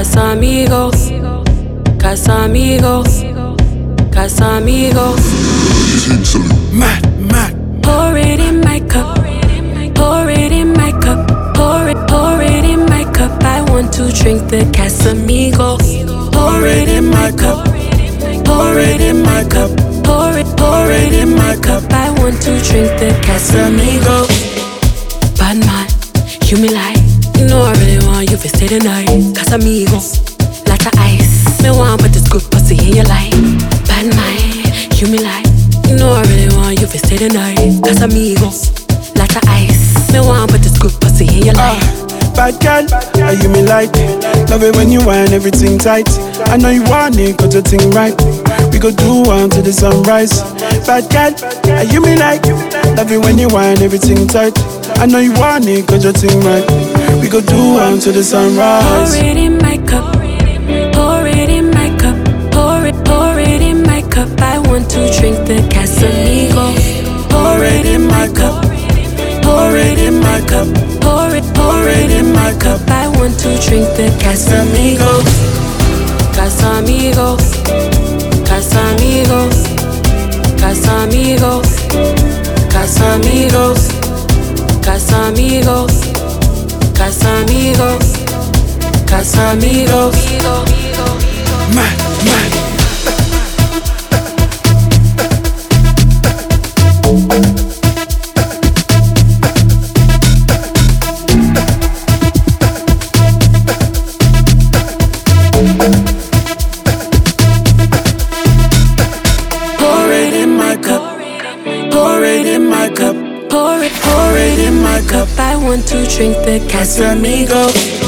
Casamigos, Casamigos, Casamigos. Mad. Pour it in my cup, pour it in my cup, pour it in my cup. I want to drink the Casamigos. Pour it in my cup, pour it in my cup, pour it in my cup. I want to drink the Casamigos. Bad man, you me like, you know I really want you to stay the night. Casamigos, lots of ice. Me want put this good pussy in your life. Bad man, you me like, you know I really want you to stay the night. Casamigos, lots of ice. Me want put this good pussy in your life. Bad girl, are you me like? Love it when you whine everything tight. I know you want it, got your thing right. We go do one to the sunrise. Bad girl, are you me like? Love it when you whine everything tight. I know you want it, got your thing right. We go do one to the sunrise. Pour it in my cup, pour it in my cup, pour it in my cup. I want to drink the Casamigos. Pour it in my cup, pour it in my cup, pour it in my cup. I want to drink the Casamigos. Casamigos, Casamigos, Casamigos, Casamigos, Casamigos, Casamigos, Casamigos. Mad. Pour it in my cup, pour it in my cup, pour it in my cup. I want to drink the Casamigos.